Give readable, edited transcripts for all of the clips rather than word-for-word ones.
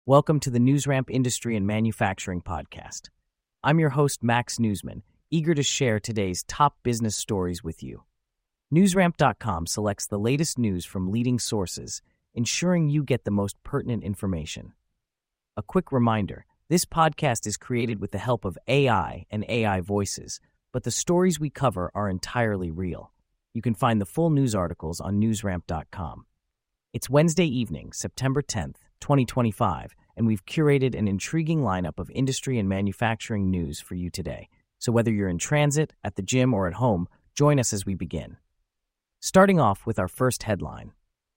Welcome to the NewsRamp Industry and Manufacturing Podcast. I'm your host, Max Newsman, eager to share today's top business stories with you. NewsRamp.com selects the latest news from leading sources, ensuring you get the most pertinent information. A quick reminder, this podcast is created with the help of AI and AI voices, but the stories we cover are entirely real. You can find the full news articles on NewsRamp.com. It's Wednesday evening, September 10th, 2025, and we've curated an intriguing lineup of industry and manufacturing news for you today. So whether you're in transit, at the gym, or at home, join us as we begin. Starting off with our first headline.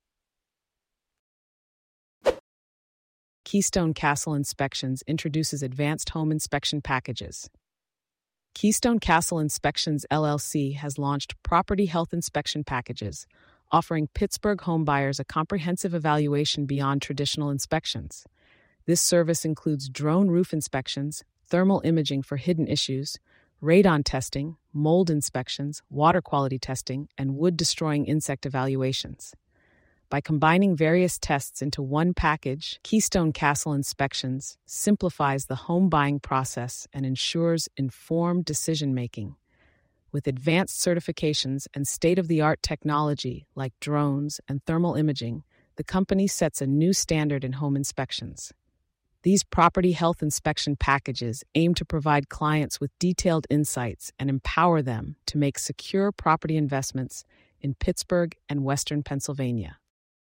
Keystone Castle Inspections introduces advanced home inspection packages. Keystone Castle Inspections LLC has launched property health inspection packages, offering Pittsburgh homebuyers a comprehensive evaluation beyond traditional inspections. This service includes drone roof inspections, thermal imaging for hidden issues, radon testing, mold inspections, water quality testing, and wood-destroying insect evaluations. By combining various tests into one package, Keystone Castle Inspections simplifies the home buying process and ensures informed decision-making. With advanced certifications and state-of-the-art technology like drones and thermal imaging, the company sets a new standard in home inspections. These property health inspection packages aim to provide clients with detailed insights and empower them to make secure property investments in Pittsburgh and Western Pennsylvania.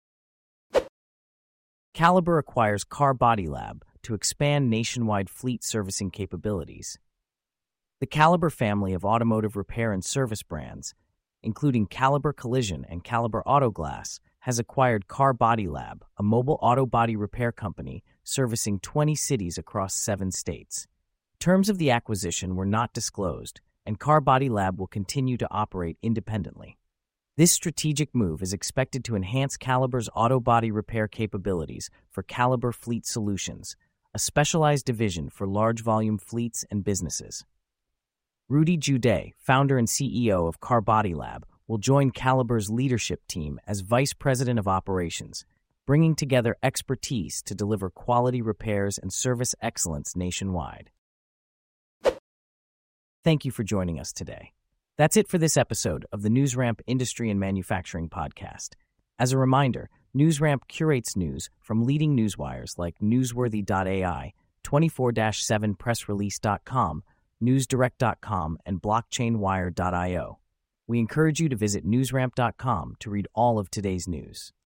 Caliber acquires Car Body Lab to expand nationwide fleet servicing capabilities. The Caliber family of automotive repair and service brands, including Caliber Collision and Caliber Auto Glass, has acquired Car Body Lab, a mobile auto body repair company servicing 20 cities across 7 states. Terms of the acquisition were not disclosed, and Car Body Lab will continue to operate independently. This strategic move is expected to enhance Caliber's auto body repair capabilities for Caliber Fleet Solutions, a specialized division for large-volume fleets and businesses. Rudy Jude, founder and CEO of Car Body Lab, will join Caliber's leadership team as Vice President of Operations, bringing together expertise to deliver quality repairs and service excellence nationwide. Thank you for joining us today. That's it for this episode of the NewsRamp Industry and Manufacturing Podcast. As a reminder, NewsRamp curates news from leading newswires like Newsworthy.ai, 24-7pressrelease.com, NewsDirect.com, and BlockchainWire.io. We encourage you to visit NewsRamp.com to read all of today's news.